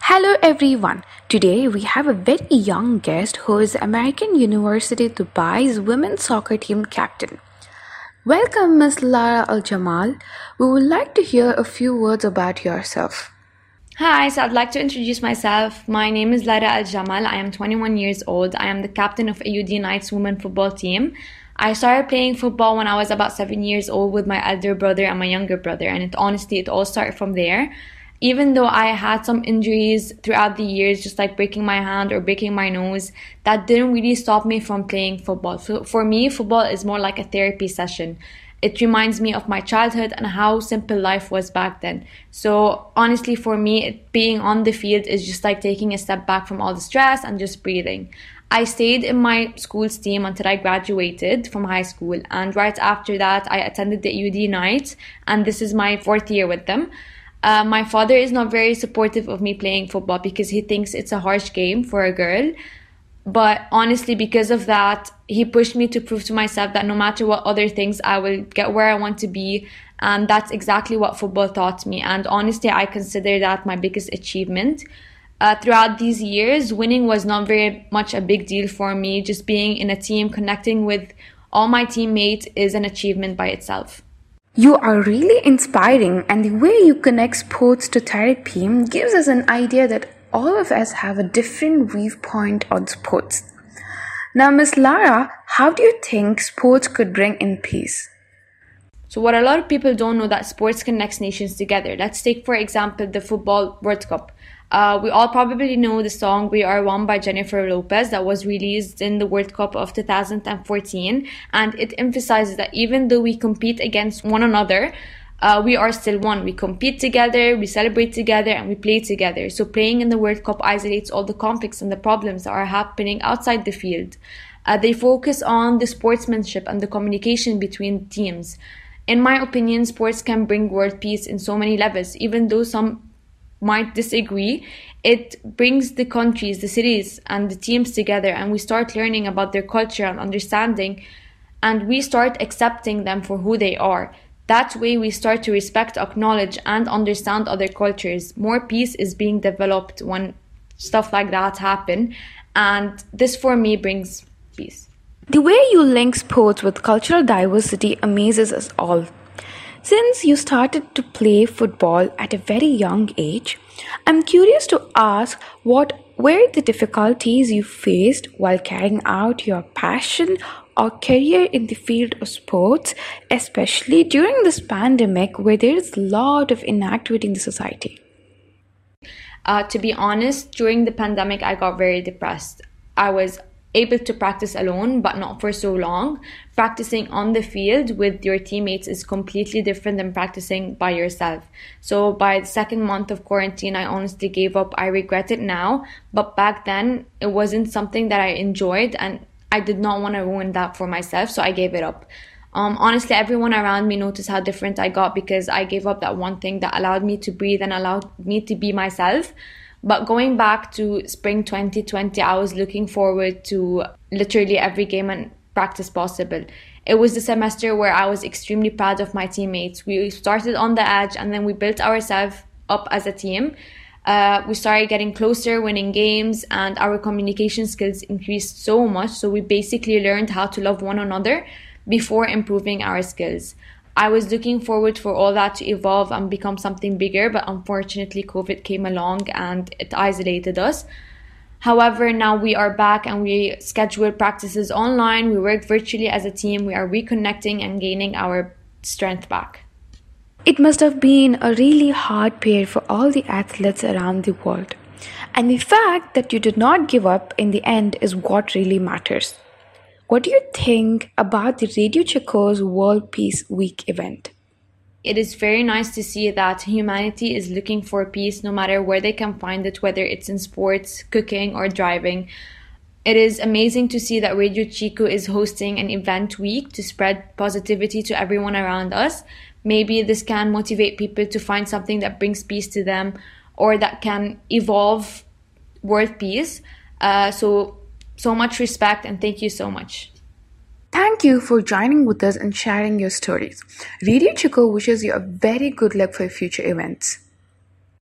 Hello everyone. Today we have a very young guest who is American University Dubai's women's soccer team captain. Welcome Ms. Lara Al Jamal. We would like to hear a few words about yourself. Hi, so I'd like to introduce myself. My name is Lara Al Jamal. I am 21 years old. I am the captain of AUD Knights women football team. I started playing football when I was about 7 years old with my elder brother and my younger brother, and it all started from there. Even though I had some injuries throughout the years, just like breaking my hand or breaking my nose, that didn't really stop me from playing football. So for me, football is more like a therapy session. It reminds me of my childhood and how simple life was back then. So honestly, for me, being on the field is just like taking a step back from all the stress and just breathing. I stayed in my school's team until I graduated from high school. And right after that, I attended the AUD Knights, and this is my fourth year with them. My father is not very supportive of me playing football because he thinks it's a harsh game for a girl. But honestly, because of that, he pushed me to prove to myself that no matter what other things, I will get where I want to be. And that's exactly what football taught me. And honestly, I consider that my biggest achievement. Throughout these years, winning was not very much a big deal for me. Just being in a team, connecting with all my teammates is an achievement by itself. You are really inspiring, and the way you connect sports to therapy gives us an idea that all of us have a different viewpoint on sports. Now, Ms. Lara, how do you think sports could bring in peace? So what a lot of people don't know that sports connects nations together. Let's take, for example, the Football World Cup. We all probably know the song We Are One by Jennifer Lopez that was released in the World Cup of 2014. And it emphasizes that even though we compete against one another, we are still one. We compete together, we celebrate together, and we play together. So playing in the World Cup isolates all the conflicts and the problems that are happening outside the field. They focus on the sportsmanship and the communication between teams. In my opinion, sports can bring world peace in so many levels. Even though some might disagree, it brings the countries, the cities, and the teams together, and we start learning about their culture and understanding, and we start accepting them for who they are. That way we start to respect, acknowledge, and understand other cultures. More peace is being developed when stuff like that happen, and this for me brings peace. The way you link sports with cultural diversity amazes us all. Since you started to play football at a very young age, I'm curious to ask what were the difficulties you faced while carrying out your passion or career in the field of sports, especially during this pandemic where there is a lot of inactivity in the society? To be honest, during the pandemic, I got very depressed. I was able to practice alone, but not for so long. Practicing on the field with your teammates is completely different than practicing by yourself. So by the second month of quarantine, I honestly gave up. I regret it now, but back then it wasn't something that I enjoyed, and I did not want to ruin that for myself, so I gave it up. Honestly, everyone around me noticed how different I got because I gave up that one thing that allowed me to breathe and allowed me to be myself. But going back to spring 2020, I was looking forward to literally every game and practice possible. It was the semester where I was extremely proud of my teammates. We started on the edge and then we built ourselves up as a team. We started getting closer, winning games, and our communication skills increased so much. So we basically learned how to love one another before improving our skills. I was looking forward for all that to evolve and become something bigger, but unfortunately COVID came along and it isolated us. However, now we are back and we schedule practices online, we work virtually as a team, we are reconnecting and gaining our strength back. It must have been a really hard period for all the athletes around the world. And the fact that you did not give up in the end is what really matters. What do you think about the Radio Chico's World Peace Week event? It is very nice to see that humanity is looking for peace no matter where they can find it, whether it's in sports, cooking, or driving. It is amazing to see that Radio Chico is hosting an event week to spread positivity to everyone around us. Maybe this can motivate people to find something that brings peace to them or that can evolve world peace. So much respect and thank you so much. Thank you for joining with us and sharing your stories. Radio Chico wishes you a very good luck for future events.